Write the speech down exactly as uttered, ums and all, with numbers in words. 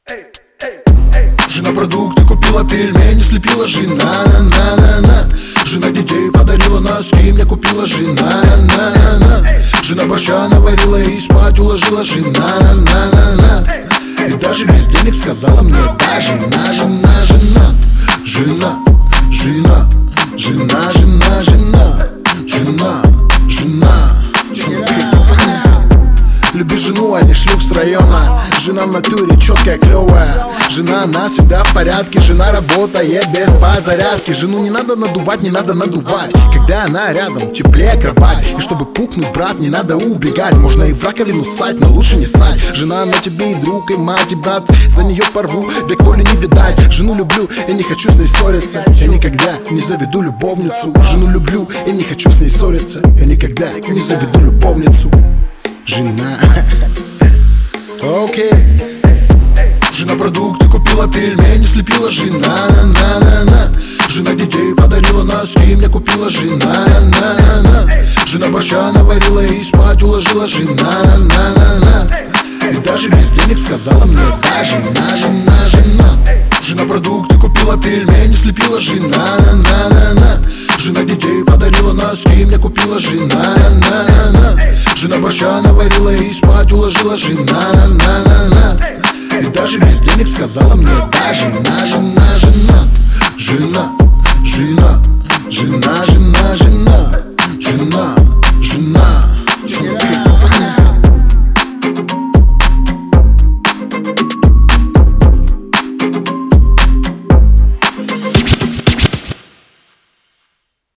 Жена продукты купила, пельмени слепила, жена на на на на Жена детей подарила, носки мне купила, жена на на на Жена борща наварила и спать уложила, жена на на на на И даже без денег сказала мне, да, жена, жена, жена Жена, жена, жена, жена, жена Жена, жена, жена Люби жену, а не шлюх с района. Жена в натуре четкая, клевая. Жена, она всегда в порядке. Жена работает без подзарядки. Жену не надо надувать, не надо надувать. Когда она рядом, теплее кровать. И чтобы пукнуть, брат, не надо убегать. Можно и в раковину ссать, но лучше не ссать. Жена на тебе и друг, и мать, и брат. За нее порву, век воли не видать. Жену люблю, я не хочу с ней ссориться. Я никогда не заведу любовницу. Жену люблю, я не хочу с ней ссориться. Я никогда не заведу любовницу. Жена. Окей. Жена продукты купила, пельмени слепила, жена на на на на Жена детей подарила, носки мне купила, жена на на на Жена борща наварила и спать уложила, жена на на на И даже без денег сказала мне, да, жена, жена, жена Жена продукты купила, пельмени слепила, жена на на на на Жена детей подарила, носки мне купила, жена на на на Жена борща наварила и спать уложила, жена на на на И даже без денег сказала мне, да, жена, жена, жена Жена, жена, жена, жена, жена